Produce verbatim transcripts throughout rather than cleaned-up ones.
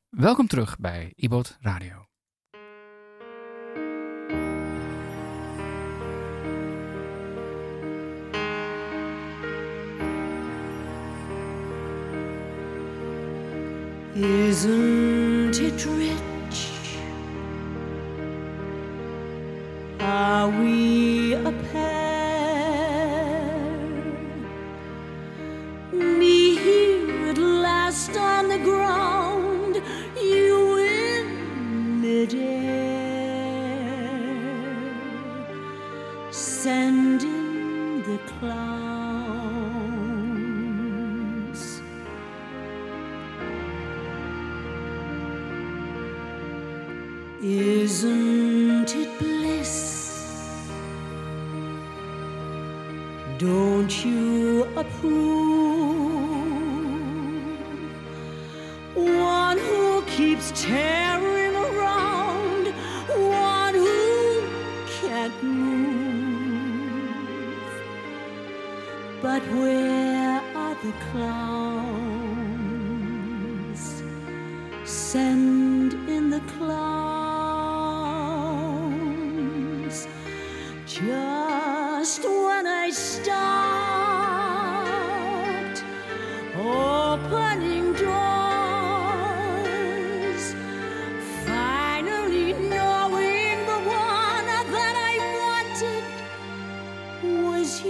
Welkom terug bij I B O T Radio. Isn't it rich? Are we a pair? Me here at last on the ground, you in midair, sending the clowns. Isn't it bliss? Don't you approve? One who keeps tearing around, one who can't move. But where are the clowns? Send in the clowns. Just when I start opening doors, finally knowing the one that I wanted was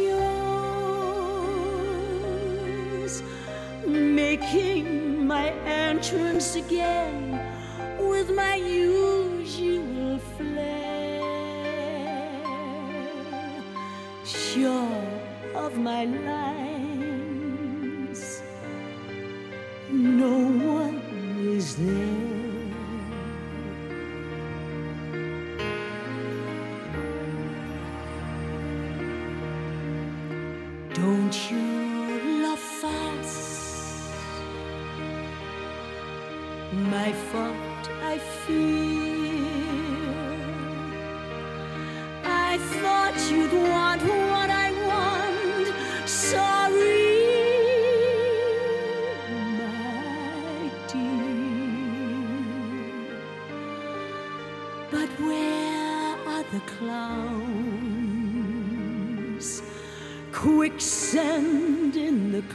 yours, making my entrance again with my usual flair, sure of my lines, no one is there. Don't you love fast? My fault I fear. I thought you'd want what I want. Sorry, my dear. But where are the clowns? Quick, send in the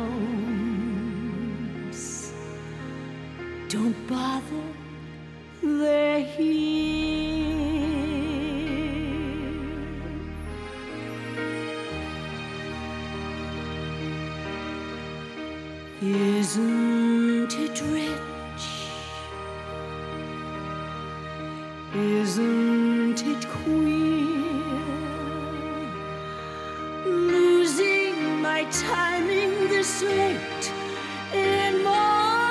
clowns. Don't bother, they're here. Isn't it rich? Isn't it queer? Losing my timing this late in my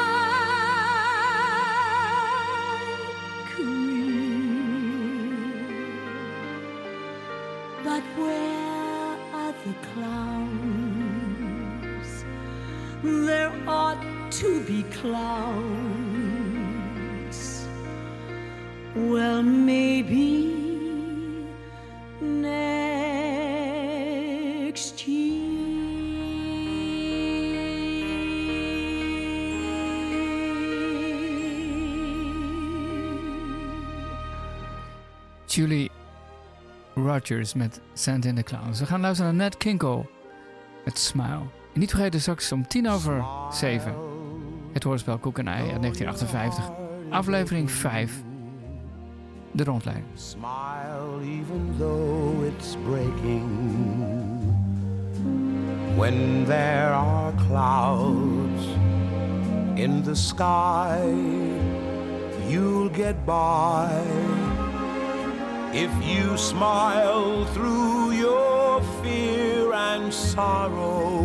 But where are the clowns? There ought to be clowns. Well, maybe next year. Julie Rogers met Send in the Clowns. We gaan luisteren naar Nat King Cole met Smile. En niet vergeten, straks om tien over zeven. Het hoorspel Koek en Ei uit negentien achtenvijftig. Aflevering vijf. De rondleiding. Smile even though it's breaking. When there are clouds in the sky, you'll get by. If you smile through your fear and sorrow,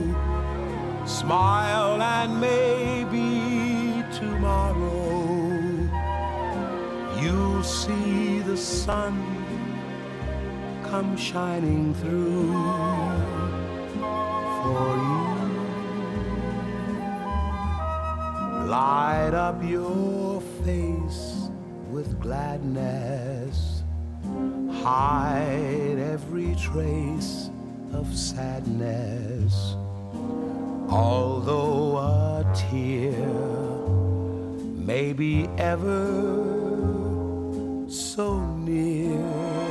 smile and maybe tomorrow you'll see the sun come shining through for you. Light up your face with gladness. Hide every trace of sadness. Although a tear maybe ever so near.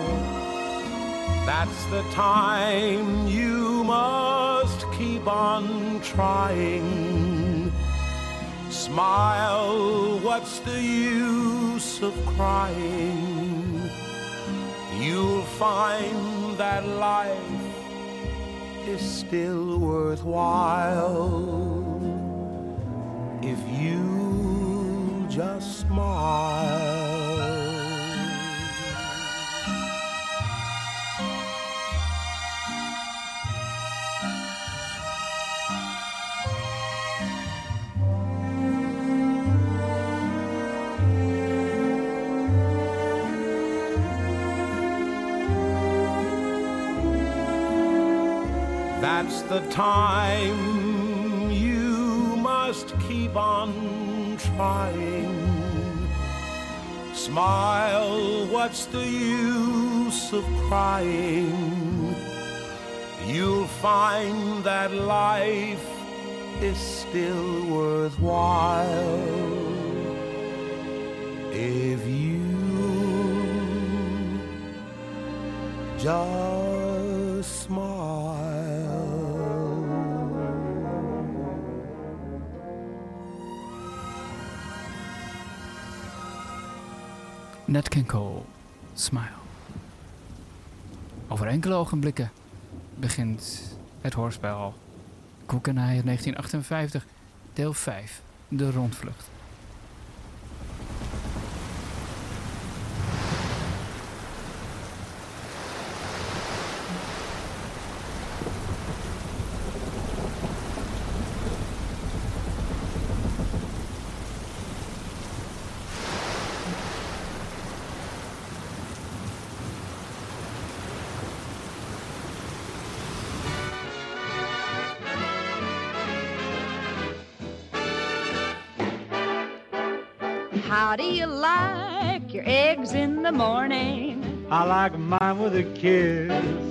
That's the time you must keep on trying. Smile, what's the use of crying? You'll find that life is still worthwhile if you just smile. That's the time you must keep on trying. Smile, what's the use of crying? You'll find that life is still worthwhile if you just smile. Nat King Cole, Smile. Over enkele ogenblikken begint het hoorspel Koek en Ei uit negentien achtenvijftig, deel vijf, de rondvlucht. How do you like your eggs in the morning? I like mine with a kiss.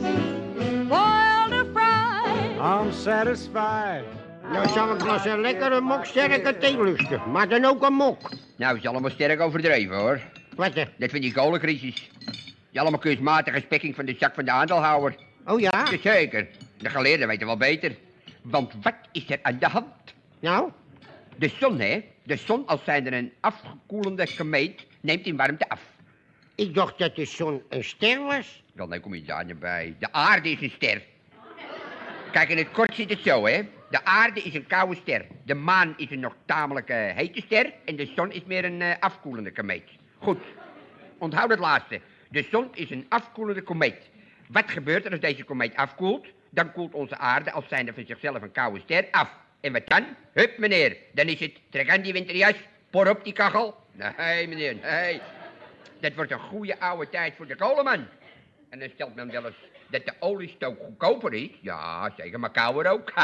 Boiled or fried? I'm satisfied. Nou zal ik wel eens een lekkere mok sterke thee lusten, maar dan ook een mok. Nou, is allemaal sterk overdreven, hoor. Wat er? Dat vind die kolencrisis. Die allemaal kunstmatige spekking van de zak van de aandeelhouder. Oh ja? Jazeker. De geleerden weten wel beter. Want wat is er aan de hand? Nou? De zon, hè? De zon, als zijnde een afgekoelende komeet, neemt in warmte af. Ik dacht dat de zon een ster was. Wel, nee, kom je daar niet bij. De aarde is een ster. Kijk, in het kort zit het zo, hè. De aarde is een koude ster. De maan is een nog tamelijk uh, hete ster. En de zon is meer een uh, afkoelende komeet. Goed, onthoud het laatste. De zon is een afkoelende komeet. Wat gebeurt er als deze komeet afkoelt? Dan koelt onze aarde, als zijnde van zichzelf een koude ster, af. En wat dan? Hup, meneer. Dan is het, trek aan die winterjas, por op die kachel. Nee, meneer, nee. Dat wordt een goede oude tijd voor de kolenman. En dan stelt men wel eens dat de oliestook goedkoper is. Ja, zeker, maar kouder ook.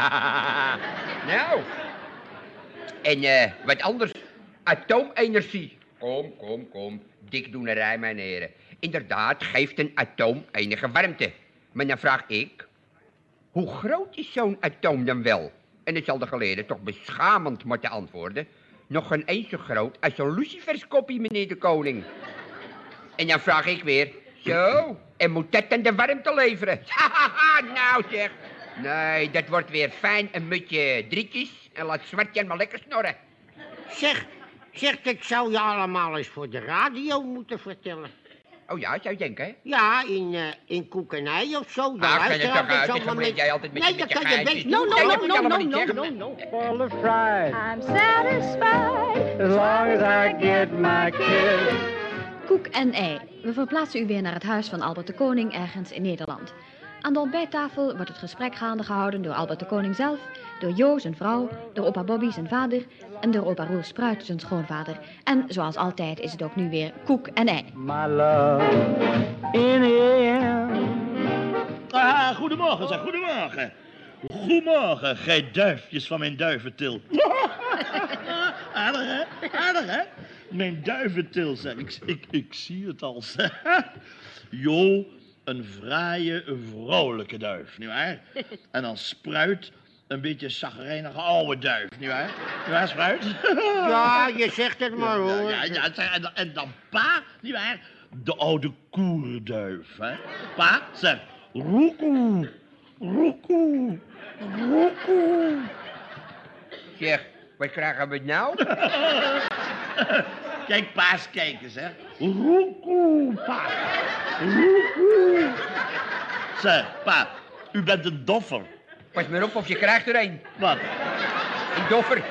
Nou. En uh, wat anders. Atoomenergie. Kom, kom, kom. Dikdoenerij, mijn heren. Inderdaad geeft een atoom enige warmte. Maar dan vraag ik, hoe groot is zo'n atoom dan wel? En dan zal de geleerde toch beschamend moeten antwoorden. Nog geen eens zo groot als zo'n luciferskoppie, meneer de koning. En dan vraag ik weer, zo, en moet dat dan de warmte leveren? Nou zeg, nee, dat wordt weer fijn een mutje drietjes en laat Zwartjan maar lekker snorren. Zeg, zeg, dat zou je allemaal eens voor de radio moeten vertellen. Oh ja, zou je denken, hè? Ja, in, uh, in Koek en Ei of zo. Ah, kan je toch uit, dat met... jij altijd met, nee, met dat je kan je geintjes best. No, doen. no, Nee, no, dat moet je no, allemaal no, niet no, zeggen. no, no. Full of pride. I'm satisfied As long as I get my kiss. Koek en Ei. We verplaatsen u weer naar het huis van Albert de Koning ergens in Nederland. Aan de ontbijttafel wordt het gesprek gaande gehouden door Albert de Koning zelf, door Jo, zijn vrouw, door opa Bobby, zijn vader, en door opa Roel Spruit, zijn schoonvader. En zoals altijd is het ook nu weer Koek en Ei. My love in the Ah, goedemorgen, zeg, goedemorgen. Goedemorgen, gij duifjes van mijn duiventil. Aardig, hè? Aardig, hè? Mijn duiventil, zeg. Ik, ik, ik zie het al. Jo, een fraaie, vrolijke duif, nietwaar? En dan Spruit, een beetje chagrijnige oude duif, nietwaar? Nietwaar, Spruit? Ja, je zegt het maar, hoor. Ja, ja, ja, zeg, en, dan, en dan pa, nietwaar? De oude koerenduif, hè? Pa, zeg, roekoe, roekoe, roekoe. Zeg, wat krijgen we nou? Kijk, pa's kijken, zeg. Roekoe, pa. Roekoe. Zeg, pa, u bent een doffer. Pas maar op of je krijgt er een. Wat? Een doffer.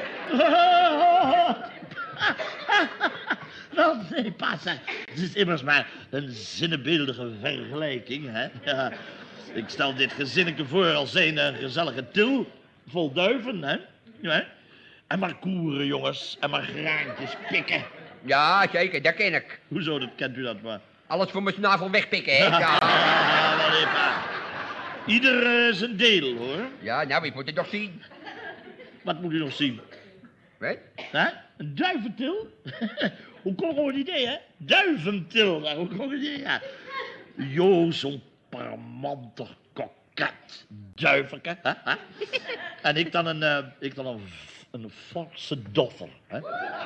Wel, nee, pa, zeg. Het is immers maar een zinnebeeldige vergelijking, hè. Ja, ik stel dit gezinnetje voor als een, een gezellige til vol duiven, hè. Ja. En maar koeren, jongens. En maar graantjes pikken. Ja, zeker, dat ken ik. Hoezo, dat kent u dat maar? Alles voor mijn snavel wegpikken, hè? Ja, Ja, wel even. pa. Ieder uh, zijn deel, hoor. ja nou, ik moet het nog zien. Wat moet u nog zien? Wat? Hè? Een duiventil? Hoe kom ik op het idee, hè? Duiventil, nou, hoe kom ik op het idee, ja. Jo, zo'n parmantig koket duivenke, hè? hè? En ik dan een, uh, ik dan een, een forse doffer, hè?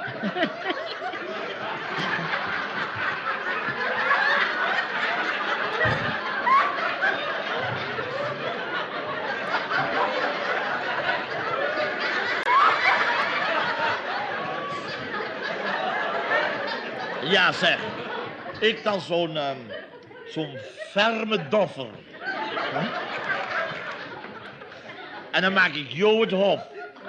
Ja, zeg. Ik dan zo'n, um, zo'n ferme doffer. Huh? En dan maak ik Jo het hof.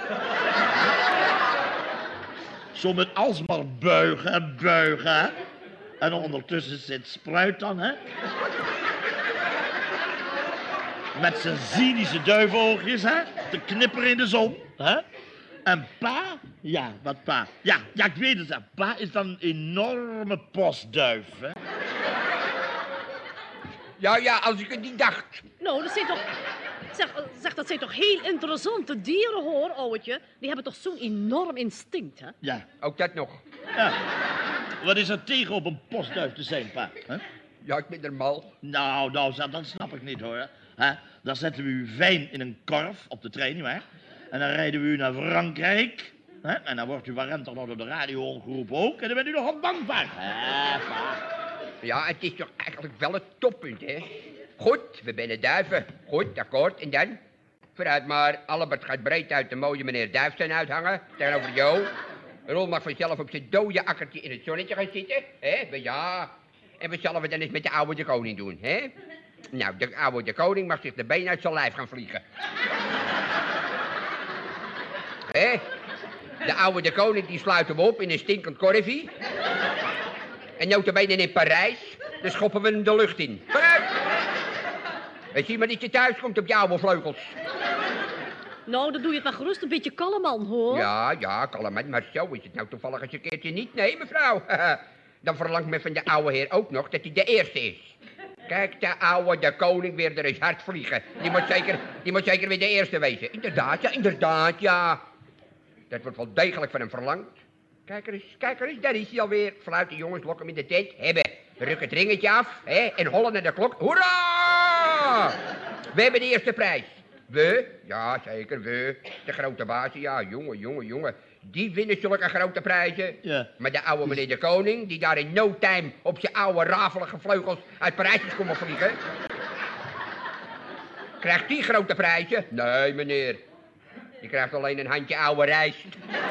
Zo met alsmaar buigen en buigen, hè. En ondertussen zit Spruit dan, hè. Met zijn cynische duivenoogjes, hè. Te knipperen in de zon, hè. En pa, ja, wat pa? Ja, ja, ik weet het, hè. Pa is dan een enorme postduif, hè. Ja, ja, als ik het niet dacht. Nou, dat zijn toch... Zeg, zeg, dat zijn toch heel interessante dieren, hoor, ouwtje. Die hebben toch zo'n enorm instinct, hè? Ja, Ook dat nog. ja. Wat is er tegen op een postduif te zijn, pa? Hè? Ja, ik ben er mal. Nou, nou, zo- dat snap ik niet, hoor. Hè? Dan zetten we u fijn in een korf op de trein, nietwaar? En dan rijden we u naar Frankrijk. Hè? En dan wordt u warm toch nog door de radio omgeroepen ook. En dan bent u nog dankbaar. Hè, pa? Ja, het is toch eigenlijk wel het toppunt, hè? Goed, we zijn duiven. Goed, akkoord. En dan? Vooruit maar. Albert gaat breed uit de mooie meneer Duifstein uithangen. Tegenover Jo. Rol mag vanzelf op zijn dode akkertje in het zonnetje gaan zitten. Hè? Ja. En wat zullen we dan eens met de oude de koning doen, hè? Nou, de oude de koning mag zich de been uit zijn lijf gaan vliegen. Hè? De oude de koning die sluiten we op in een stinkend korfie. En notabene in Parijs, dan schoppen we hem de lucht in. Vooruit! En zie maar dat je thuis komt op je oude vleugels. Nou, dan doe je het maar gerust een beetje kalm, man, hoor. Ja, ja, kalm, maar zo is het nou toevallig eens een keertje niet. Nee, mevrouw. Dan verlangt men van de oude heer ook nog dat hij de eerste is. Kijk, de oude, de koning, weer er eens hard vliegen. Die moet zeker, die moet zeker weer de eerste wezen. Inderdaad, ja, inderdaad, ja. Dat wordt wel degelijk van hem verlangd. Kijk er eens, kijk er eens, daar is hij alweer. Fluiten jongens, lok hem in de tent. Hebben, ruk het ringetje af, hè, en hollen naar de klok. Hoera! We hebben de eerste prijs. We? Ja, zeker, we. De grote bazen, ja, jongen, jongen, jongen. Die winnen zulke grote prijzen. Ja. Maar de oude meneer de koning, die daar in no time op zijn oude rafelige vleugels uit Parijs is komen vliegen. Krijgt die grote prijzen? Nee, meneer. Die krijgt alleen een handje oude rijst.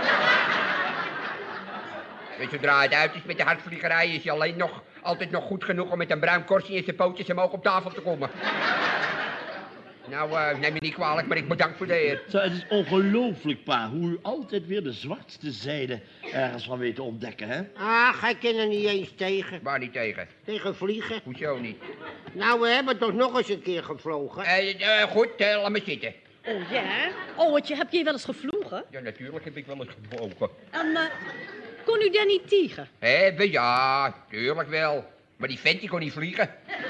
En zodra het uit is met de hardvliegerij, is hij alleen nog, altijd nog goed genoeg om met een bruin korstje in zijn pootjes omhoog op tafel te komen. Nou, uh, neem me niet kwalijk, maar ik bedank voor de eer. Zo, het is ongelooflijk, pa, hoe u altijd weer de zwartste zijde ergens van weet te ontdekken, hè? Ah, gij kent er niet eens tegen. Waar niet tegen? Tegen vliegen. Hoezo niet? Nou, we hebben toch nog eens een keer gevlogen. Eh, uh, goed, uh, laat me zitten. Oh, ja? Ouwtje, heb jij wel eens gevlogen? Ja, natuurlijk heb ik wel eens gevlogen. En, uh, kon u daar niet tiegen? Hebben, ja, tuurlijk wel. Maar die vent die kon niet vliegen.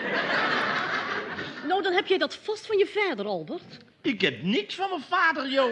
Nou, dan heb jij dat vast van je vader, Albert. Ik heb niks van mijn vader, Jo.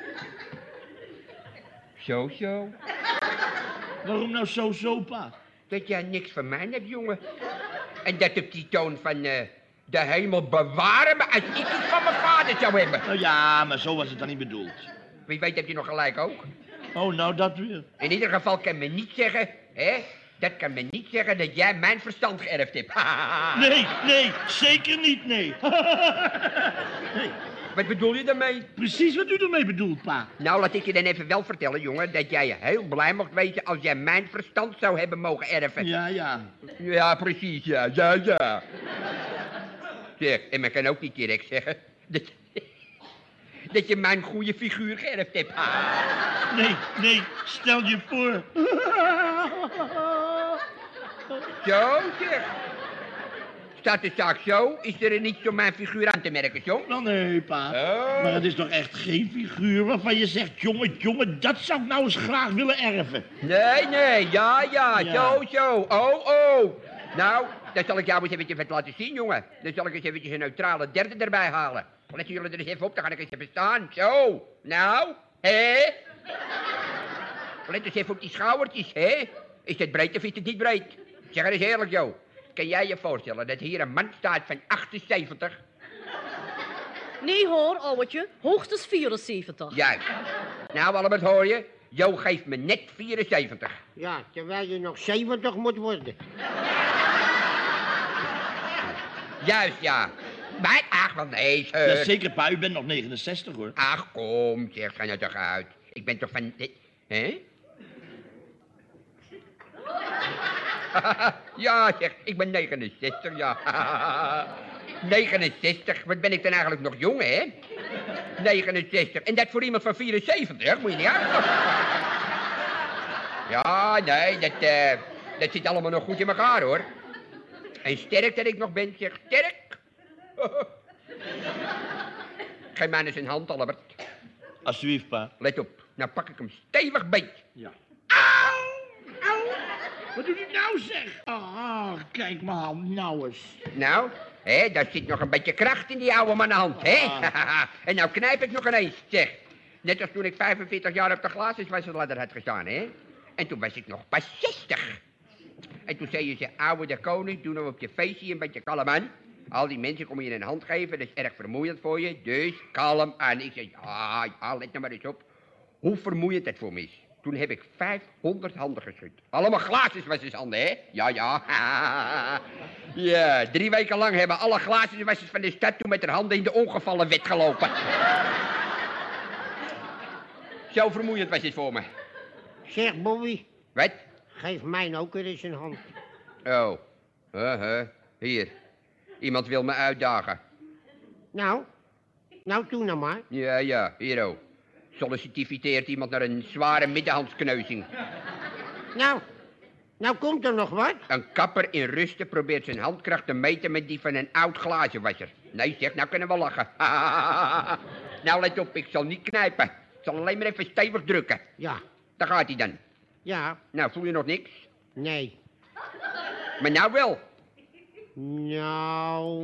Zo, zo. Waarom nou zo, zo, pa? Dat jij niks van mij hebt, jongen. En dat op die toon van, uh, De hemel bewaren me als ik iets van mijn vader zou hebben. Nou ja, maar zo was het dan niet bedoeld. Wie weet heb je nog gelijk ook. Oh, nou dat weer. In ieder geval kan men niet zeggen, hè? Dat kan men niet zeggen dat jij mijn verstand geërfd hebt. Nee, nee, zeker niet, nee. Nee. Wat bedoel je daarmee? Precies wat u ermee bedoelt, pa. Nou, laat ik je dan even wel vertellen, jongen, dat jij heel blij mocht wezen als jij mijn verstand zou hebben mogen erven. Ja, ja. Ja, precies, ja, ja, ja. Zeg, en men kan ook niet direct zeggen dat, dat je mijn goede figuur geërfd hebt. Nee, nee, stel je voor. Zo, zeg. Staat de zaak zo, is er niets om mijn figuur aan te merken, zo? Wel nee, pa. Oh. Maar het is toch echt geen figuur waarvan je zegt... jongen, jongen, dat zou ik nou eens graag willen erven. Nee, nee, ja, ja, Ja. zo, zo. Oh, oh. Nou, dan zal ik jou eens eventjes wat laten zien, jongen. Dan zal ik eens eventjes een neutrale derde erbij halen. Let jullie er eens even op, dan ga ik eens even staan. Zo, nou, hé? Let eens even op die schoudertjes, hé? Is het breed of is het niet breed? Zeg er eens eerlijk, joh. Kan jij je voorstellen dat hier een man staat van achtenzeventig? Nee hoor, ouwtje. Hoogstens vierenzeventig. Juist. Nou, Albert, hoor je? Jo geeft me net vierenzeventig. Ja, terwijl je nog zeventig moet worden. Juist, ja. Maar, ach, wel nee, sir. Ja, zeker, pa, u bent nog negenenzestig, hoor. Ach, kom, zeg, ga nou toch uit. Ik ben toch van... Hè? Ja, zeg, ik ben negenenzestig, ja. negenenzestig, wat ben ik dan eigenlijk nog jong, hè? negenenzestig, en dat voor iemand van vierenzeventig, moet je niet uit. Ja, nee, dat, uh, dat zit allemaal nog goed in elkaar, hoor. En sterk dat ik nog ben, zeg, sterk. Geef mij eens een hand, Albert. Alsjeblieft, pa. Let op, nou pak ik hem stevig beet. Ja. Auw, auw. Wat doet u nou, zeg? Ah, kijk mijn hand nou eens. Nou, hè, daar zit nog een beetje kracht in die oude mannenhand, hè? En nou knijp ik nog ineens, zeg. Net als toen ik vijfenveertig jaar op de glazenwasserladder had gestaan, hè? En toen was ik nog pas zestig. En toen zei je ze, oude de koning, doe nou op je feestje een beetje kalm aan. Al die mensen komen je een hand geven, dat is erg vermoeiend voor je, dus kalm aan. Ik zei, ja, ja, let nou maar eens op. Hoe vermoeiend dat voor me is. Toen heb ik vijfhonderd handen geschud. Allemaal glazenwassers handen, hè? Ja, ja. Ja, drie weken lang hebben alle glazenwassers van de stad toen met hun handen in de ongevallenwet gelopen. Zo vermoeiend was het voor me. Zeg, Bobby, Wat? geef mij ook weer eens een hand. Oh. Uh-huh. Hier. Iemand wil me uitdagen. Nou, nou doe nou maar. Ja, ja, hier ook. Solliciteert iemand naar een zware middenhandskneuzing. Nou, nou komt er nog wat. Een kapper in rusten probeert zijn handkracht te meten met die van een oud glazenwasser. Nee, zeg, nou kunnen we lachen. Nou, let op, ik zal niet knijpen. Ik zal alleen maar even stevig drukken. Ja, Daar gaat hij dan. ja, Nou, voel je nog niks? nee. Maar nou wel. Nou,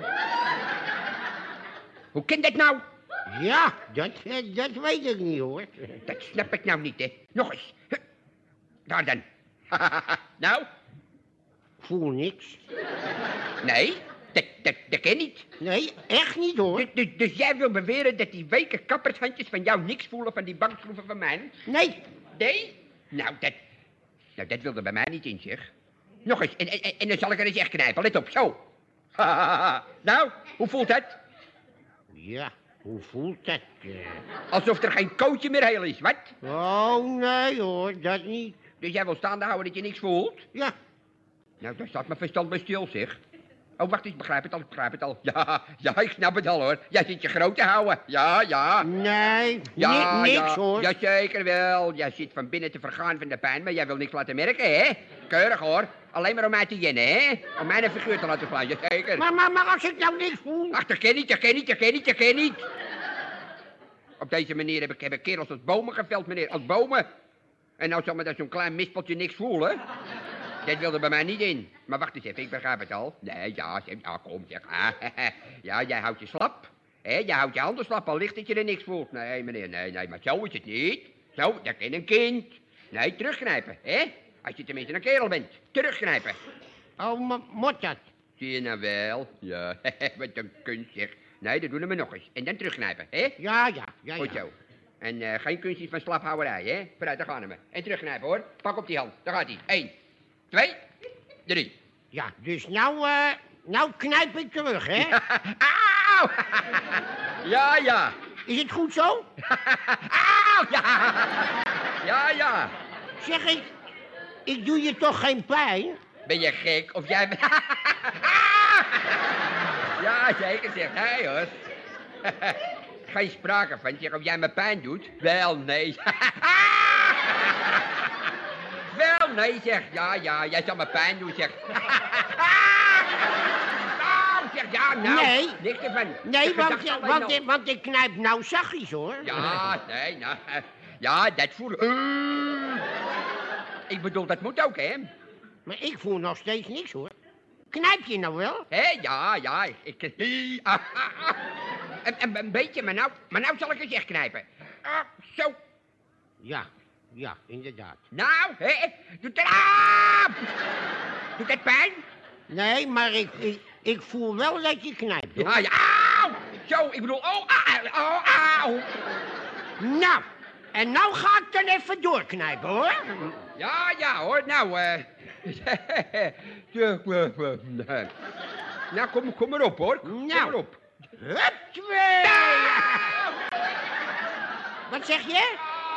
Hoe kan dat nou? ja, dat, dat weet ik niet hoor. Dat snap ik nou niet, hè. Nog eens. Huh. Daar dan. Nou? Voel niks. Nee, dat, dat, dat ken niet. Nee, echt niet hoor. Dus, dus, dus jij wil beweren dat die weken kappershandjes van jou niks voelen van die bankschroeven van mij? Nee, Nee? Nou, dat... Nou, dat wilde bij mij niet in, zeg. Nog eens, en, en, en dan zal ik er eens echt knijpen. Let op, zo. Nou, hoe voelt dat? ja, hoe voelt dat? eh? Alsof er geen kootje meer heel is, wat? Oh, nee hoor, dat niet. Dus jij wil staande houden dat je niks voelt? Ja, Nou, daar staat mijn verstand bij stil, zeg. Oh, wacht eens, ik begrijp het al, ik begrijp het al. Ja, ja, ik snap het al, hoor. Jij zit je groot te houden. Ja, ja. nee, Ja, ni- niks ja, hoor. Jazeker wel. Jij zit van binnen te vergaan van de pijn, maar jij wil niks laten merken, hè? Keurig, hoor. Alleen maar om mij te jennen, hè? Om mij een figuur te laten slaan, jazeker. Maar, maar, maar als ik nou niks voel. Ach, dat ken niet, dat ken niet, dat ken niet, dat ken niet. Op deze manier heb ik, heb ik kerels als bomen geveld, meneer. Als bomen. En nou zal me dat zo'n klein mispeltje niks voelen. Dat wilde bij mij niet in. Maar wacht eens even, ik begrijp het al. Nee, ja, zeg, ja, kom, zeg. Ah, ja, jij houdt je slap. Hè, jij houdt je handen slap, al licht dat je er niks voelt. Nee, meneer, nee, nee, maar zo is het niet. Zo, dat ken een kind. Nee, terugknijpen, hè? Als je tenminste een kerel bent. Terugknijpen. Oh, maar moet dat? Zie je nou wel? Ja, wat een kunst zeg. Nee, dat doen we nog eens. En dan terugknijpen, hè? Ja, ja, ja, Goed ja. zo. En uh, geen kunstjes van slaphouwerij, hè? Vooruit, daar gaan we. En terugknijpen, hoor. Pak op die hand. Daar gaat hij. Eén, twee, drie. Ja, dus nou, eh, nou knijp ik terug, hè? Auw! Ja, ja. Is het goed zo? Auw, ja. Ja, ja. Zeg ik, ik doe je toch geen pijn? Ben je gek? Of jij... Ja, zeker, zeg hij, hoor. Geen sprake van, zeg, of jij me pijn doet? Wel, nee. Wel, nee, zeg. Ja, ja, jij zal me pijn doen, zeg. Nou, zeg, ja, nou. Nee. Niks ervan. Nee, Ik want, dacht je- alleen want, nog. ik- want ik knijp nou zachtjes, hoor. Ja, nee, nou. Ja, dat voel ik. Ik bedoel, dat moet ook, hè? Maar ik voel nog steeds niks, hoor. Knijp je nou wel? Hé, ja, ja, ik... Ah, ah, ah. Een, een, een beetje, maar nou, maar nou zal ik het echt knijpen. Ah, zo. Ja, ja, inderdaad. Nou, hé, doet dat... Ah! Doet dat pijn? Nee, maar ik, ik, ik voel wel dat je knijpt, hoor. Ja, ja, auw! Zo, ik bedoel, oh, ah, oh, auw! Nou, en nou ga ik dan even doorknijpen, hoor. Ja, ja, hoor, nou, eh... nou, kom, kom maar op, hoor. Kom Nou. maar op. Hup, twee. Wat zeg je?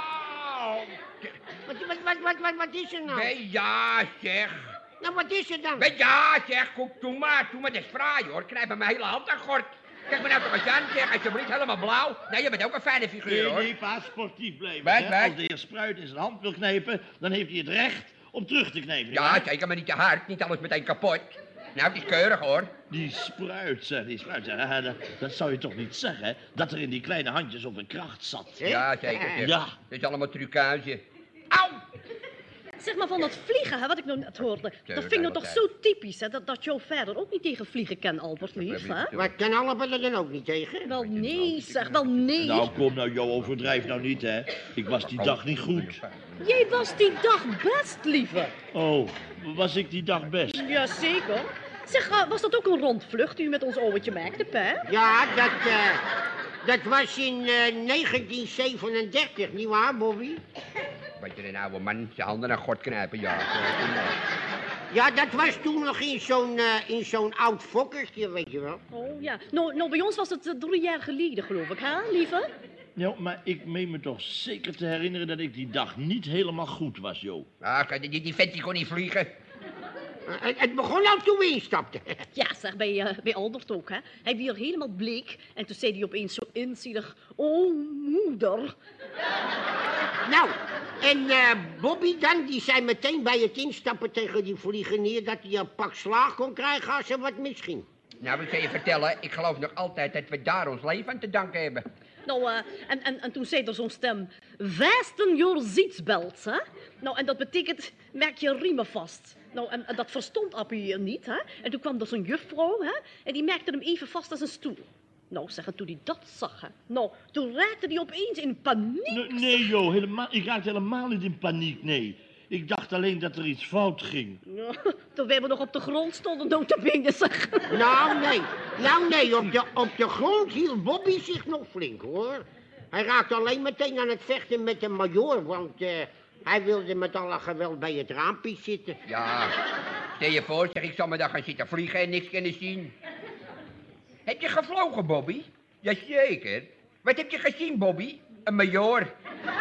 Wat, wat, wat, wat, wat, wat is er nou? Nee, ja, zeg. Nou, wat is er dan? Nee, ja, zeg, kom, doe maar, doe maar, dat is fraai, hoor. Knijp me mijn hele hand aan gort. Kijk me nou toch eens aan, zeg, alsjeblieft, helemaal blauw. Nee, je bent ook een fijne figuur, Nee, hoor. nee, pa, sportief blijven. Wat, hè. wat? Als de heer Spruit in zijn hand wil knijpen, dan heeft hij het recht om terug te knijpen. Ja, nietwaar? zeker, maar niet te hard, niet alles meteen kapot. Nou, het is keurig, hoor. Die Spruit, zeg, die Spruit, zeg, hè, dat, dat zou je toch niet zeggen, hè? Dat er in die kleine handjes op een kracht zat. Hè? Ja, zeker, zeg. Ja. Dat is allemaal trucage. Auw! Zeg maar van dat vliegen, hè, wat ik nou net hoorde. Dat vind ik nou dat toch is- zo typisch, hè, dat, dat Joe verder ook niet tegen vliegen kan, Albert lief, hè? Wat kan allemaal er dan ook niet tegen? Wel nee, zeg, wel nee. Nou, kom nou, Jo, overdrijf nou niet, hè? Ik was die dag niet goed. Jij was die dag best, lieve. Oh, was ik die dag best? Jazeker. Zeg, eh, was dat ook een rondvlucht die u met ons ouwtje maakte, hè? Ja, dat, eh, dat was in eh, negentien zevenendertig, nietwaar, Bobby? Weet je, een oude man, zijn handen aan gort knijpen, ja. Ja, dat was toen nog in zo'n eh, in zo'n oud fokkertje, weet je wel. Oh ja. Nou, nou, bij ons was het eh, drie jaar geleden, geloof ik, hè, lieve? Ja, maar ik meen me toch zeker te herinneren dat ik die dag niet helemaal goed was, Jo. Ah, die, die vent die kon niet vliegen. Eh, het, het begon al toen we instapten. Ja, zeg, bij, eh, bij Albert ook, hè. Hij werd helemaal bleek en toen zei hij opeens zo inzielig... Oh, moeder. Nou, en eh, Bobby dan, die zei meteen bij het instappen tegen die vliegenier dat hij een pak slaag kon krijgen als er wat misging. Nou, ik zal je vertellen, ik geloof nog altijd dat we daar ons leven aan te danken hebben. Nou, eh, en, en, en toen zei er zo'n stem... Fasten your seatbelts, hè? Nou, en dat betekent, merk je riemen vast. Nou, en, en dat verstond Appie niet, hè? En toen kwam er zo'n juffrouw, hè? En die merkte hem even vast als een stoel. Nou, zeg, en toen hij dat zag, hè? Nou, toen raakte hij opeens in paniek. Nee, nee, Jo, helemaal, ik raakte helemaal niet in paniek, nee. Ik dacht alleen dat er iets fout ging. Ja, terwijl we nog op de grond stonden, notabene, zeg. Nou, nee. Nou, nee, op de, op de grond hield Bobby zich nog flink, hoor. Hij raakte alleen meteen aan het vechten met de majoor, want eh, hij wilde met alle geweld bij het raampje zitten. Ja, stel je voor, zeg, ik zal me daar gaan zitten vliegen en niks kunnen zien. Heb je gevlogen, Bobby? Jazeker. Wat heb je gezien, Bobby? Een majoor.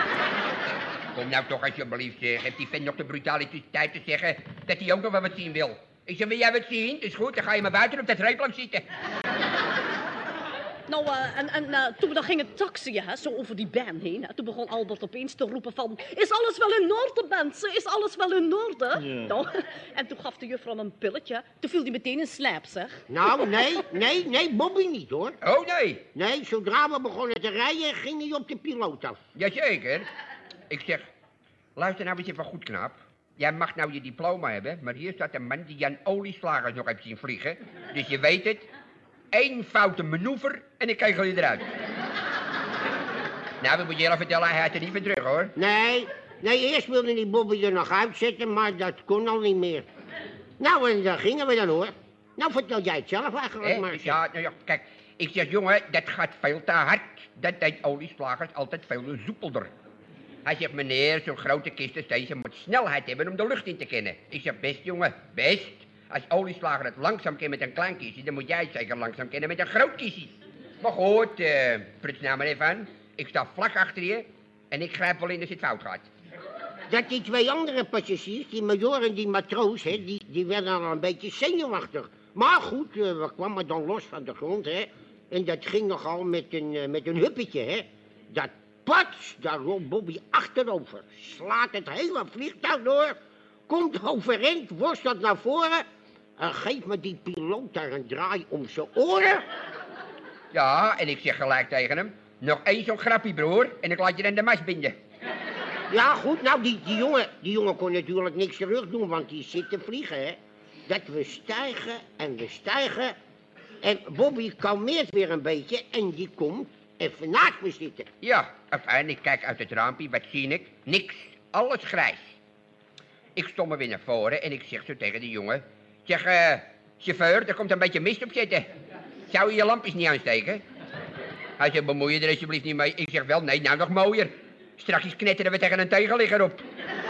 Kom nou toch alsjeblieft, zeg. Heeft die vent nog de brutaliteit te zeggen dat hij ook nog wel wat zien wil? Ik zeg, wil jij wat zien? Is goed, dan ga je maar buiten op dat rijplank zitten. Nou, eh, en, en eh, toen we dan gingen taxiën, hè, zo over die baan heen, hè, toen begon Albert opeens te roepen van... Is alles wel in orde, mensen? Is alles wel in orde? Ja. Nou, en toen gaf de juffrouw een pilletje. Toen viel hij meteen in slaap, zeg. Nou, nee, nee, nee, Bobby niet, hoor. Oh, nee. Nee, zodra we begonnen te rijden, ging hij op de piloot af. Jazeker. Ik zeg, luister nou eens even goed, knap. Jij mag nou je diploma hebben, maar hier staat een man die Jan Olieslagers nog heeft zien vliegen. Dus je weet het. Eén foute manoeuvre en ik krijg je eruit. Nou, we moeten je wel vertellen, hij had er niet van terug, hoor. Nee, nee, eerst wilde die Bobby er nog uitzetten, maar dat kon al niet meer. Nou, en daar gingen we dan, hoor. Nou, vertel jij het zelf eigenlijk Hè? maar. zeg. Ja, nou ja, kijk. Ik zeg, jongen, dat gaat veel te hard. Dat deed olieslagers altijd veel soepelder. Hij zegt, meneer, zo'n grote kistenstation moet snelheid hebben om de lucht in te kennen. Ik zeg, best jongen, best. Als olieslager het langzaam kan met een klein kistje, dan moet jij het zeker langzaam kennen met een groot kistje. Maar goed, uh, pruts nou maar even aan. Ik sta vlak achter je en ik grijp wel in als het fout gaat. Dat die twee andere passagiers, die major en die matroos, hè, die, die werden al een beetje zenuwachtig. Maar goed, uh, we kwamen dan los van de grond, hè. En dat ging nogal met een, uh, met een huppetje, hè. Dat pats, daar rolt Bobby achterover. Slaat het hele vliegtuig door. Komt overeind, worstelt naar voren. En geeft me die piloot daar een draai om zijn oren. Ja, en ik zeg gelijk tegen hem, nog één zo'n grappie, broer, en ik laat je in de mas binden. Ja, goed, nou, die, die, jongen, die jongen kon natuurlijk niks terug doen, want die zit te vliegen, hè. Dat we stijgen en we stijgen. En Bobby kalmeert weer een beetje en die komt even naast me zitten. Ja, enfin, ik kijk uit het raampje, wat zie ik? Niks, alles grijs. Ik stom me weer naar voren en ik zeg zo tegen die jongen. Zeg, eh, chauffeur, er komt een beetje mist op zitten. Zou je je lampjes niet aansteken? Hij zegt, bemoei je er alsjeblieft niet mee. Ik zeg wel, nee, nou nog mooier. Straks knetteren we tegen een tegenligger op.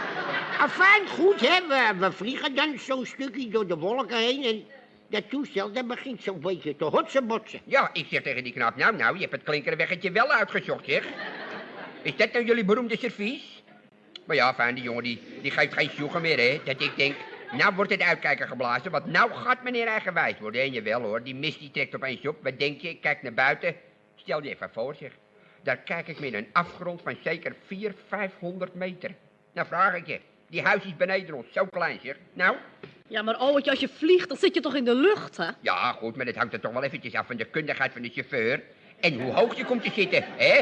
Afijn, goed, hè. We, we vliegen dan zo'n stukje door de wolken heen en dat toestel dat begint zo'n beetje te hotsenbotsen. Ja, ik zeg tegen die knaap, nou, nou, je hebt het klinkerweggetje wel uitgezocht, zeg. Is dat nou jullie beroemde servies? Maar ja, fijn, die jongen die, die geeft geen sjoegen meer, hè. Dat ik denk, nou wordt het uitkijken geblazen, want nou gaat meneer eigenwijs worden. En jawel hoor, die mist die trekt opeens op. Wat denk je, ik kijk naar buiten. Stel je even voor, zeg. Daar kijk ik met een afgrond van zeker vierhonderd, vijfhonderd meter. Nou vraag ik je, die huis is beneden ons, zo klein zeg. Nou? Ja, maar ouwtje, als je vliegt, dan zit je toch in de lucht, hè? Ja, goed, maar dat hangt er toch wel eventjes af van de kundigheid van de chauffeur. En hoe hoog je komt te zitten, hè?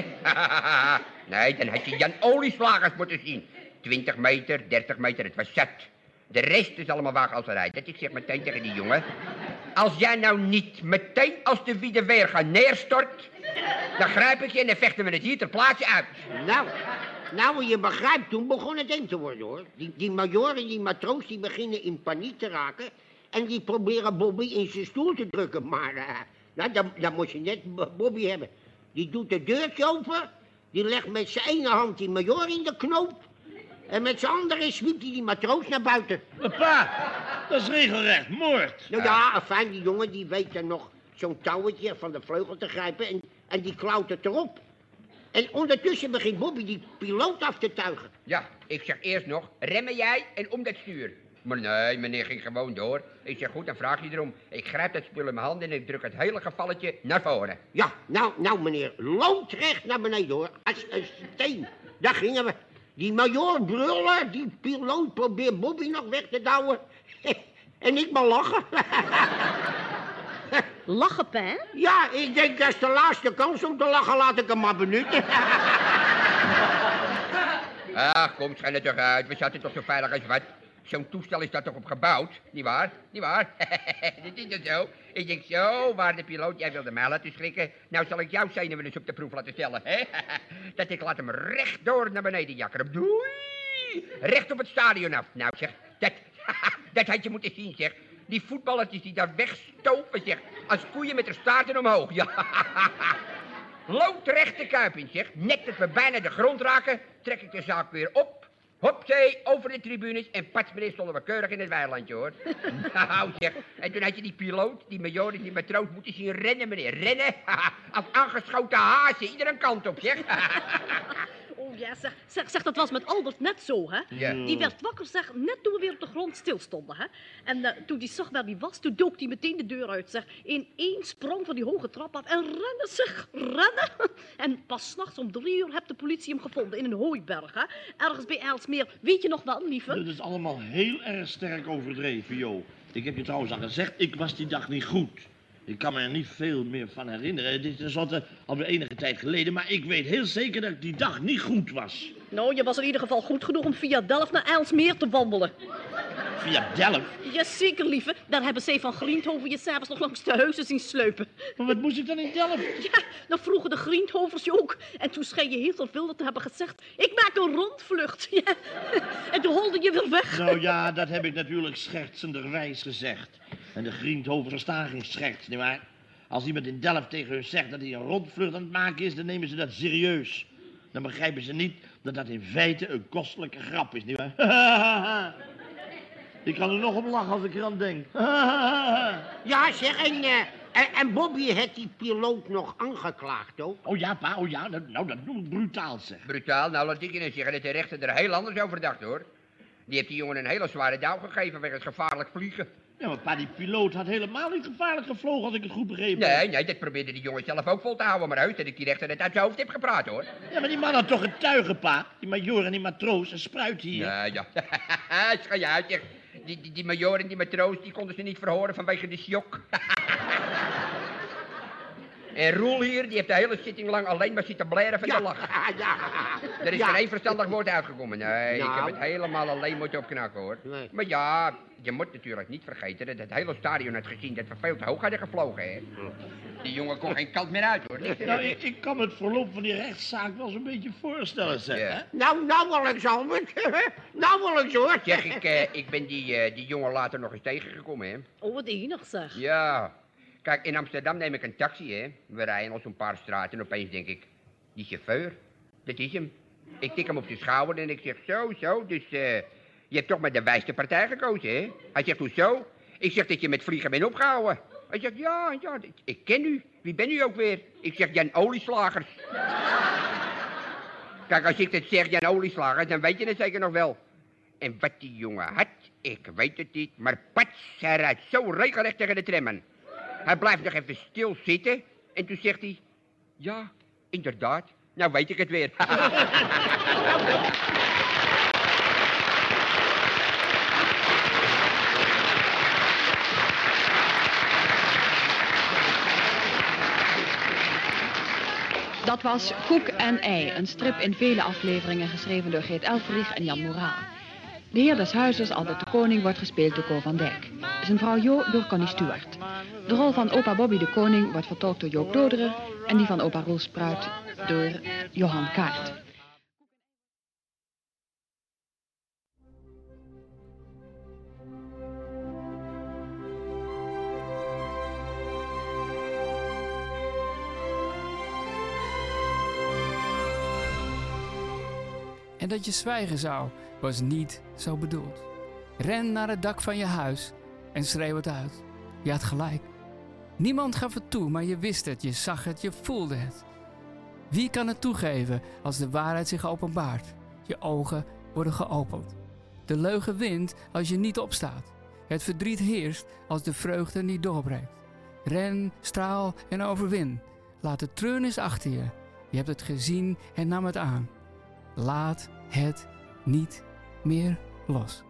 Nee, dan had je Jan Olieslagers moeten zien. twintig meter, dertig meter, het was zat. De rest is allemaal waaghalserij. Dat ik zeg meteen tegen die jongen. Als jij nou niet meteen als de wie de weer gaat neerstort, dan grijp ik je en dan vechten we het hier ter plaatse uit. Nou, nou, je begrijpt, toen begon het eng te worden, hoor. Die, die major en die matroos, die beginnen in paniek te raken. En die proberen Bobby in zijn stoel te drukken. Maar, uh, nou, dan, dan moet je net Bobby hebben. Die doet de deurtje open. Die legt met zijn ene hand die major in de knoop. En met zijn andere zwiept hij die matroos naar buiten. Papa, dat is regelrecht moord. Nou ja, fijn, die jongen die weet dan nog zo'n touwtje van de vleugel te grijpen. En, en die klauwt het erop. En ondertussen begint Bobby die piloot af te tuigen. Ja, ik zeg eerst nog, remmen jij en om dat stuur. Maar nee, meneer ging gewoon door. Ik zeg, goed, dan vraag je erom. Ik grijp dat spul in mijn hand en ik druk het hele gevalletje naar voren. Ja, nou, nou meneer, loodrecht naar beneden hoor. Als een steen. Daar gingen we. Die major brullen, die piloot probeert Bobby nog weg te douwen. En ik maar lachen. Lachen, Pijn? Ja, ik denk dat is de laatste kans om te lachen, laat ik hem maar benutten. Ach, kom, schijn er toch uit. We zaten toch zo veilig als wat. Zo'n toestel is daar toch op gebouwd? Niet waar? Niet waar? Dit is dat zo. Ik denk zo, waar de piloot, jij wilde mij laten schrikken. Nou zal ik jouw zenuwen eens op de proef laten stellen, hè? Dat ik laat hem rechtdoor naar beneden jakkeren. Doei! Recht op het stadion af. Nou zeg, dat, dat had je moeten zien, zeg. Die voetballertjes die daar wegstoven, zeg. Als koeien met de staarten omhoog. Ja. Loodrecht de kuip in, zeg. Net dat we bijna de grond raken, trek ik de zaak weer op. Hopzee, over de tribunes en pats meneer stonden we keurig in het weilandje, hoor. Nou, zeg. En toen had je die piloot, die major en die matroos moeten zien rennen, meneer. Rennen, als aangeschoten hazen, iedere kant op, zeg. Oh ja, zeg, zeg, zeg, dat was met Albert net zo, hè? Ja. Die werd wakker, zeg, net toen we weer op de grond stilstonden, hè? En uh, toen die zag waar die was, toen dook hij meteen de deur uit, zeg. In één sprong van die hoge trap af en rennen, zeg, rennen. En pas 's nachts om drie uur heb de politie hem gevonden in een hooiberg, hè? Ergens bij Elsmeer. Weet je nog wel, lieve? Dat is allemaal heel erg sterk overdreven, Jo. Ik heb je trouwens al gezegd, ik was die dag niet goed. Ik kan me er niet veel meer van herinneren. Dit is al alweer enige tijd geleden, maar ik weet heel zeker dat ik die dag niet goed was. Nou, je was in ieder geval goed genoeg om via Delft naar Elsmeer te wandelen. Via Delft? Jazeker, lieve. Daar hebben ze van Griendhoven je s'avonds nog langs de huizen zien sluipen. Maar wat moest ik dan in Delft? Ja, dat vroegen de Griendhovers je ook. En toen scheen je heel zorgvuldig te hebben gezegd, ik maak een rondvlucht. Ja. En toen holde je weer weg. Nou ja, dat heb ik natuurlijk schertsenderwijs gezegd. En de Griendhoven verstaan geen scherts, nietwaar? Als iemand in Delft tegen hun zegt dat hij een rondvlucht aan het maken is, dan nemen ze dat serieus. Dan begrijpen ze niet dat dat in feite een kostelijke grap is, nietwaar? Ik kan er nog op lachen als ik eraan denk. Ja, zeg, en, uh, en, en Bobby heeft die piloot nog aangeklaagd, ook. Oh ja, pa, oh ja, dat, nou, dat noem ik brutaal, zeg. Brutaal? Nou, laat ik je eens zeggen dat de rechter er heel anders over dacht, hoor. Die heeft die jongen een hele zware douw gegeven wegens gevaarlijk vliegen. Ja, maar pa, die piloot had helemaal niet gevaarlijk gevlogen, als ik het goed begrepen heb. Nee, nee, dat probeerde die jongen zelf ook vol te houden, maar uit dat ik die rechter het uit zijn hoofd heb gepraat, hoor. Ja, maar die man had toch getuigen, pa? Die majoor en die matroos, een spruit hier. Ja, ja. Scha je uit, zeg. Die, die, die major en die matroos, die konden ze niet verhoren vanwege de sjok. En Roel hier, die heeft de hele zitting lang alleen maar zitten blaren van Ja, de lach. ja. Er is Ja. geen één verstandig woord uitgekomen. Nee, ik Nou. heb het helemaal alleen moeten opknakken, hoor. Nee. Maar ja, je moet natuurlijk niet vergeten dat het hele stadion had gezien dat we veel te hoog hadden gevlogen, hè. Die jongen kon geen kant meer uit, hoor. Nou, ik, ik kan me het verloop van die rechtszaak wel zo'n beetje voorstellen, zeg, Ja. hè? Nou, nou wel eens, Albert. Nou wel eens, hoor. Zeg, ik, eh, ik ben die, eh, die jongen later nog eens tegengekomen, hè. Oh, wat enig zeg. Ja. Kijk, in Amsterdam neem ik een taxi, hè. We rijden al zo'n paar straten en opeens denk ik, die chauffeur, dat is hem. Ik tik hem op zijn schouder en ik zeg, zo, zo, dus eh, je hebt toch maar de wijste partij gekozen, hè? Hij zegt, hoezo? Ik zeg dat je met vliegen bent opgehouden. Hij zegt, ja, ja, ik, ik ken u. Wie ben u ook weer? Ik zeg, Jan Olieslagers. Kijk, als ik dat zeg, Jan Olieslagers, dan weet je het zeker nog wel. En wat die jongen had, ik weet het niet, maar pats, hij rijdt zo regelrecht tegen de trammen. Hij blijft nog even stil zitten en toen zegt hij, ja, inderdaad, nou weet ik het weer. Dat was Koek en Ei, een strip in vele afleveringen geschreven door Geert Elfrich en Jan Moraal. De heer des huizes, Albert de Koning, wordt gespeeld door Co van Dijk. Zijn vrouw Jo door Connie Stewart. De rol van opa Bobby de Koning wordt vertolkt door Joop Doderer en die van opa Roel Spruit door Johan Kaart. En dat je zwijgen zou, was niet zo bedoeld. Ren naar het dak van je huis en schreeuw het uit. Je had gelijk. Niemand gaf het toe, maar je wist het, je zag het, je voelde het. Wie kan het toegeven als de waarheid zich openbaart? Je ogen worden geopend. De leugen wint als je niet opstaat. Het verdriet heerst als de vreugde niet doorbreekt. Ren, straal en overwin. Laat de treurnis achter je. Je hebt het gezien en nam het aan. Laat het niet meer los.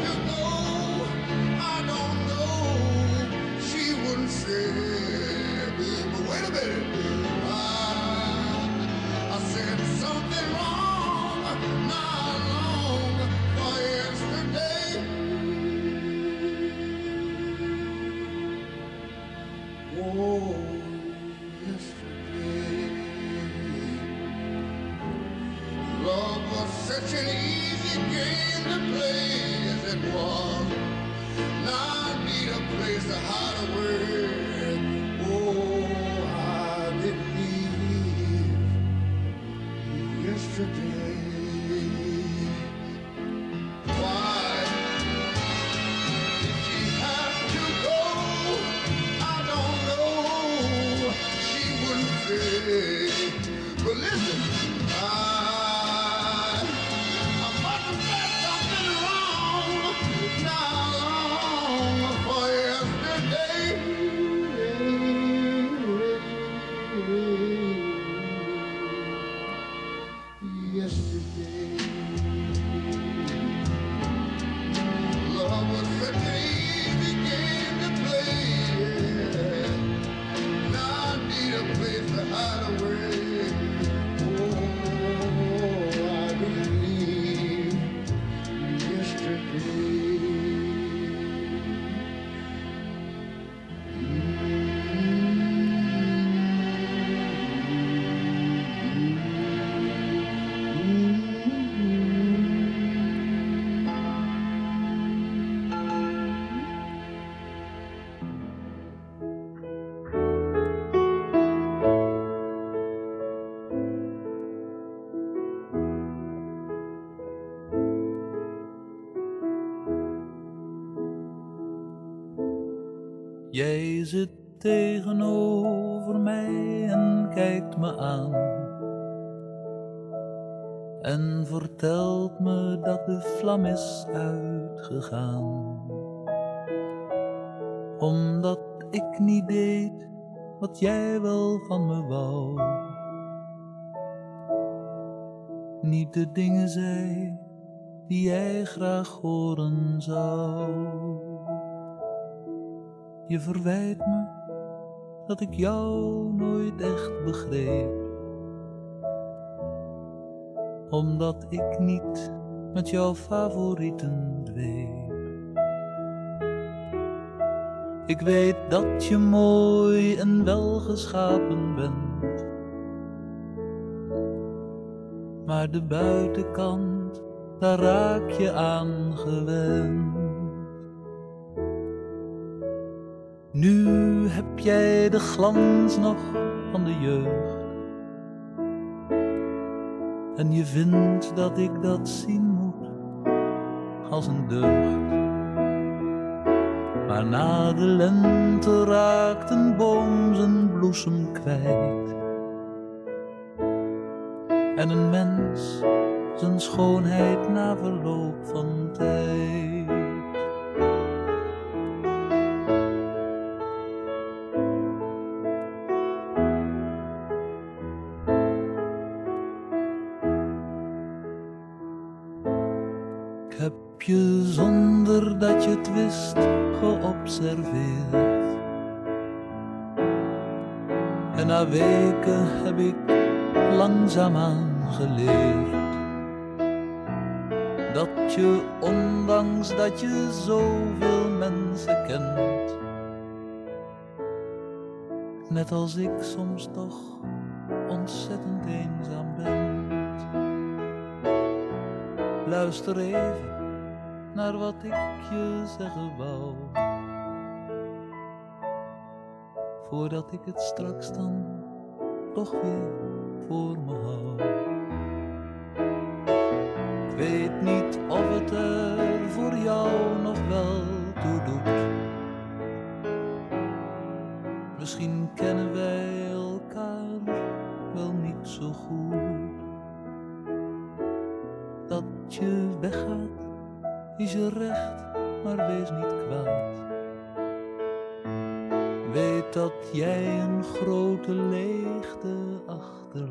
to go. I don't know. She wouldn't say, but wait a minute. I, I said something wrong, not long for yesterday. Oh, yesterday. Love was such an easy game to play as it was. Now I need a place to hide away. Oh, I didn't leave yesterday. Why did she have to go? I don't know. She wouldn't say. But listen, I, I must have said something wrong. Not long for yesterday. Yesterday. Love was such an easy game to play. Now I need a place to hide away. Oh, I believe yesterday. Jij zit tegenover mij en kijkt me aan en vertelt me dat de vlam is uitgegaan, omdat ik niet deed wat jij wel van me wou, niet de dingen zei die jij graag horen zou. Je verwijt me dat ik jou nooit echt begreep, omdat ik niet met jouw favorieten dweep. Ik weet dat je mooi en welgeschapen bent, maar de buitenkant, daar raak je aan gewend. Nu heb jij de glans nog van de jeugd en je vindt dat ik dat zien moet als een deugd. Maar na de lente raakt een boom zijn bloesem kwijt en een mens zijn schoonheid na verloop van tijd. Ik heb je zonder dat je het wist geobserveerd en na weken heb ik langzaamaan geleerd dat je, ondanks dat je zoveel mensen kent, net als ik soms toch ontzettend eenzaam bent. Luister even naar wat ik je zeggen wou, voordat ik het straks dan toch weer voor me hou. Ik weet niet of het er voor jou nog wel toe doet. Misschien kennen wij elkaar wel niet zo goed. Dat je weggaat is je recht, maar wees niet kwaad. Weet dat jij een grote leegte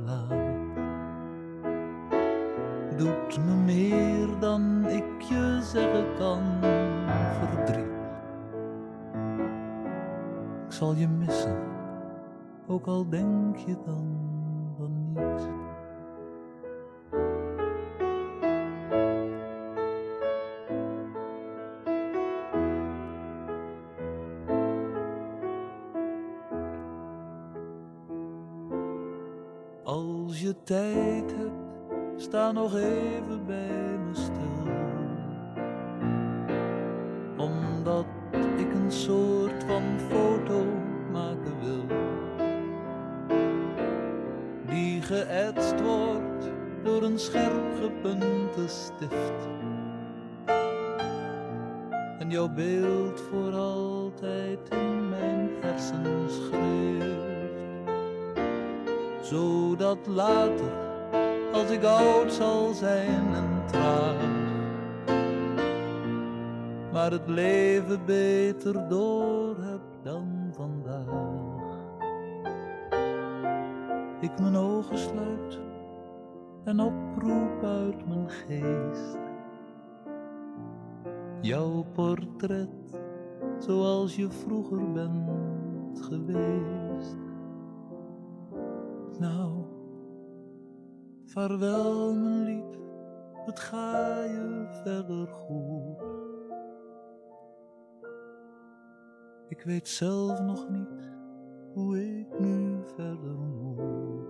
achterlaat. Doet me meer dan ik je zeggen kan, verdriet. Ik zal je missen, ook al denk je dan van niet. Als je tijd hebt, sta nog even bij me stil. Omdat ik een soort van foto maken wil. Die geëtst wordt door een scherp gepunte stift. En jouw beeld voor altijd in mijn hersens schreeuwt. Zodat later, als ik oud zal zijn en traag, maar het leven beter door heb dan vandaag. Ik mijn ogen sluit en oproep uit mijn geest. Jouw portret, zoals je vroeger bent geweest. Nou, vaarwel mijn lief, het ga je verder goed. Ik weet zelf nog niet hoe ik nu verder moet.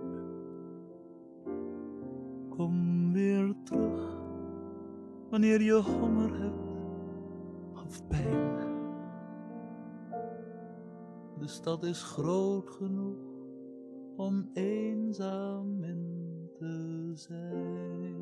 Kom weer terug, wanneer je honger hebt of pijn. De stad is groot genoeg om eenzaam in te zijn.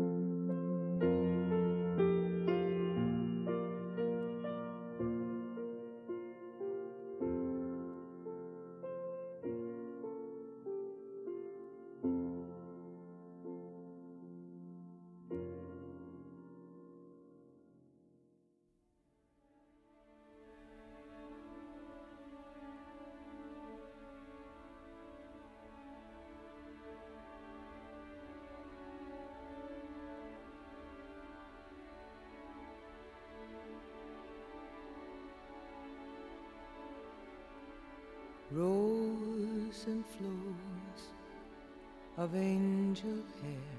Rows and flows of angel hair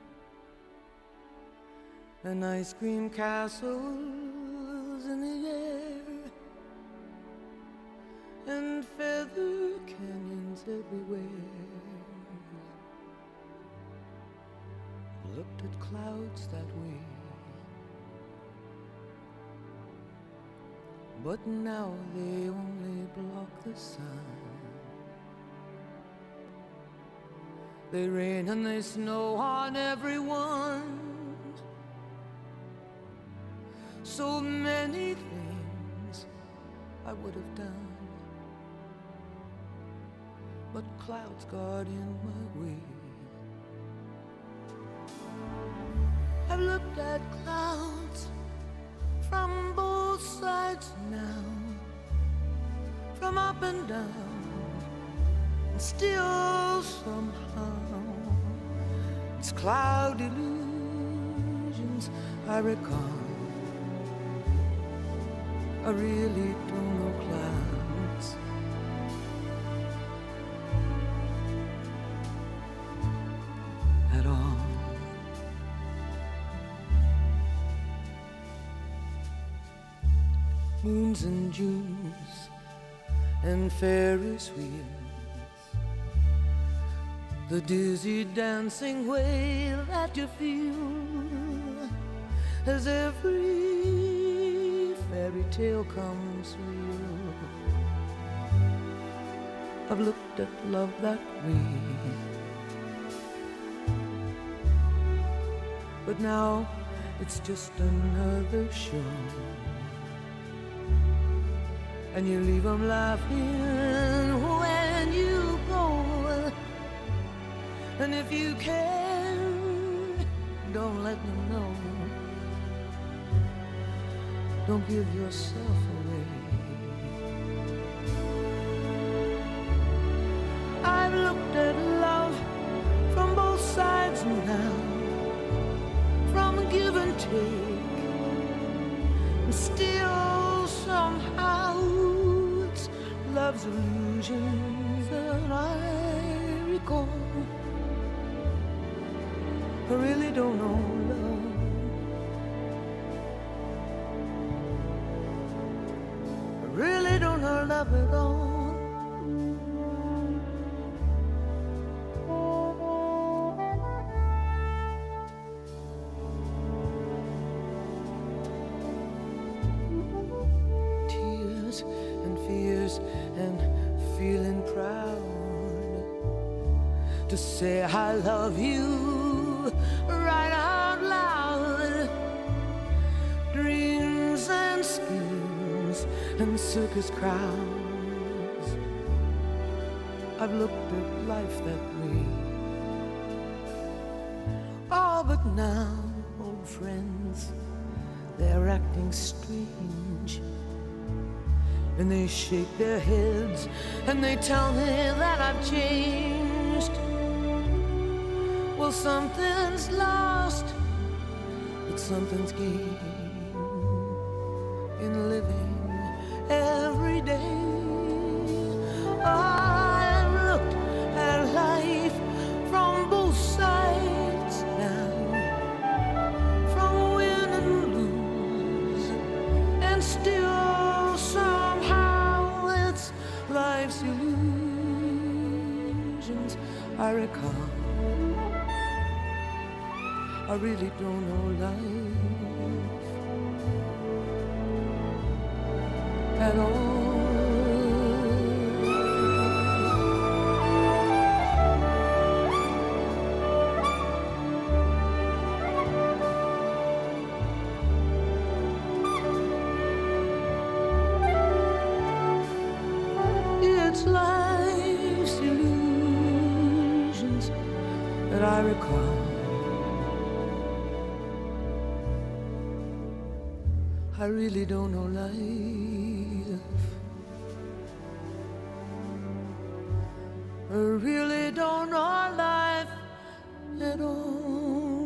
and ice cream castles in the air and feather canyons everywhere. Looked at clouds that way, but now they only block the sun. They rain and they snow on everyone. So many things I would have done, but clouds got in my way. I've looked at clouds from both sides now, from up and down, and still somehow it's cloud illusions I recall. I really don't know clouds. At all. Moons and Junes and Ferris wheels, the dizzy dancing way that you feel as every fairy tale comes real. I've looked at love that way, but now it's just another show. And you leave them laughing when you go. And if you can, don't let them know. Don't give yourself away. I've looked at love from both sides now, from give and take, don't know love. I really don't know love at all. Tears and fears and feeling proud to say I love you right out loud. Dreams and schemes and circus crowds. I've looked at life that way. All but now, old friends, they're acting strange. And they shake their heads and they tell me that I've changed. Well, something's lost, but something's gained in living every day. I've looked at life from both sides now, from win and lose, and still somehow it's life's illusions I recall. I really don't know life at all. It's life's illusions that I recall. I really don't know life. I really don't know life at all.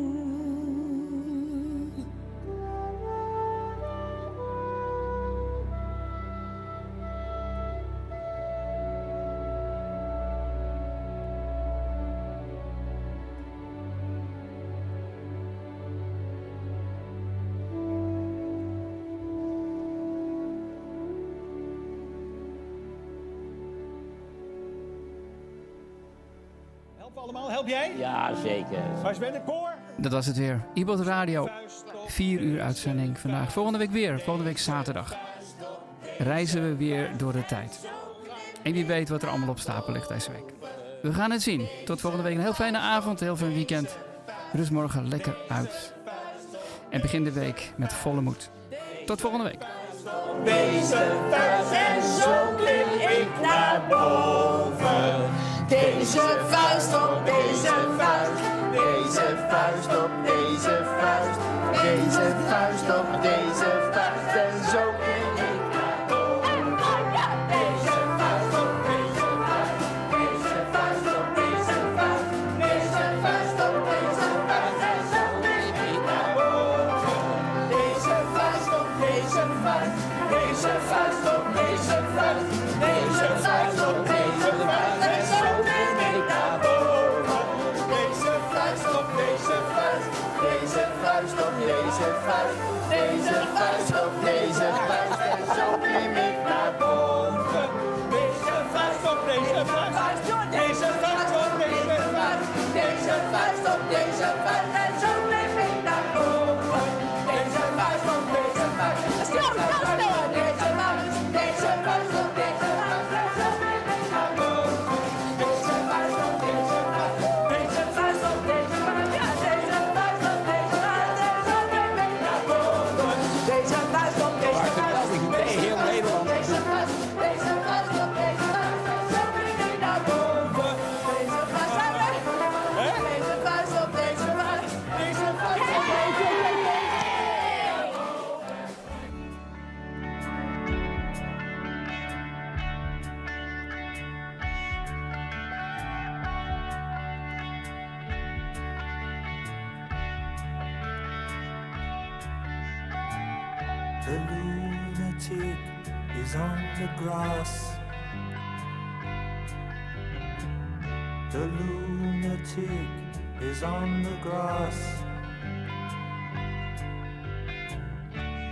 Allemaal, help jij? Ja, zeker. Straks ben ik koor. Dat was het weer. Ibot Radio. Vier uur uitzending vandaag. Volgende week weer. Volgende week zaterdag. Reizen we weer door de tijd. En wie weet wat er allemaal op stapel ligt deze week. We gaan het zien. Tot volgende week. Een heel fijne avond. Een heel fijn weekend. Rust morgen lekker uit. En begin de week met volle moed. Tot volgende week. Deze vuist en zo klim ik naar boven. Deze vuist op deze vuist, deze vuist op deze vuist, deze vuist op deze vuist en zo klim ik naar boven. Deze vuist op deze vuist, deze vuist op deze vuist, deze vuist op deze vuist en zo klim ik naar boven. Deze vuist op deze vuist, deze vuist op deze vuist, deze vuist op deze vuist en zo. Deze vuist op deze vuist, deze vuist op deze vuist en zo klim ik naar boven. Deze vuist op deze vuist, deze vuist op deze vuist, deze vuist op deze vuist en zo klim ik naar boven. Deze vuist op deze vuist, deze vuist op deze vuist, deze vuist op deze vuist en zo klim ik naar boven. Deze vuist op deze vuist, deze vuist op deze vuist, ja deze vuist op deze vuist en zo klim ik naar boven. Deze vuist op deze vuist, deze vuist op deze vuist, deze vuist op deze vuist en zo klim ik naar boven. Deze vuist op deze vuist op deze vuist, deze vuist op deze vuist. The lunatic is on the grass. The lunatic is on the grass.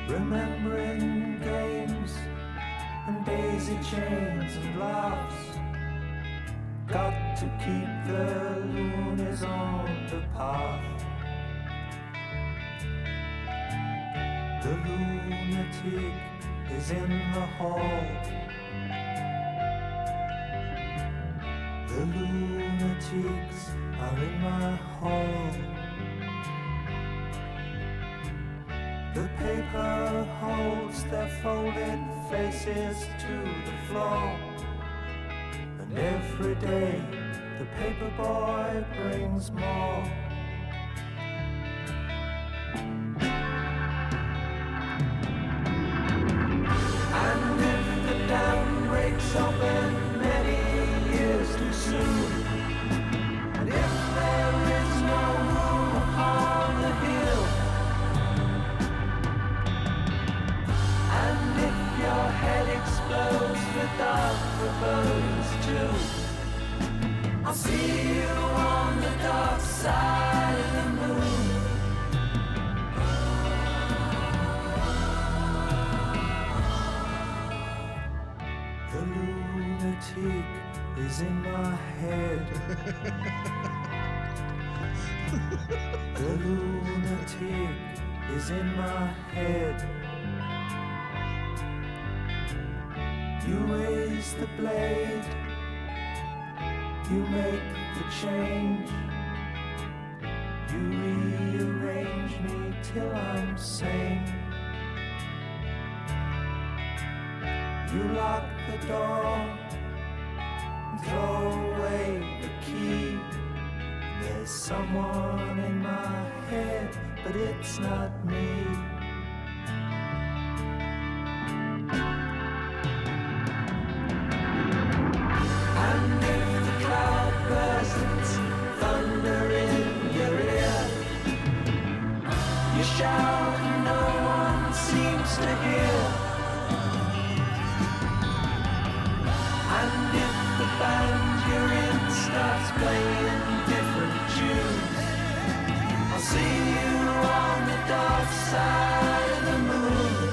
remembering games and daisy chains and laughs. Got to keep the loonies on the path. The lunatic is in the hall. The lunatics are in my hall. The paper holds their folded faces to the floor. And every day the paper boy brings more. And if the dam breaks open many years too soon, and if there is no room upon the hill, and if your head explodes without the bones too, I'll see you on the dark side of the moon. The lunatic is in my head. The lunatic is in my head. You raise the blade, you make the change, you rearrange me till I'm sane. You lock the door and throw away the key. There's someone in my head, but it's not me. And if the cloud bursts, thunder in your ear, you shout and no one seems to hear. And if the band you're in starts playing different tunes, I'll see you on the dark side of the moon.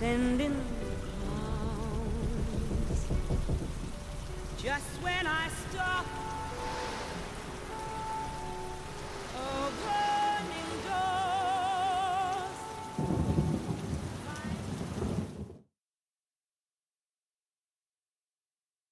sending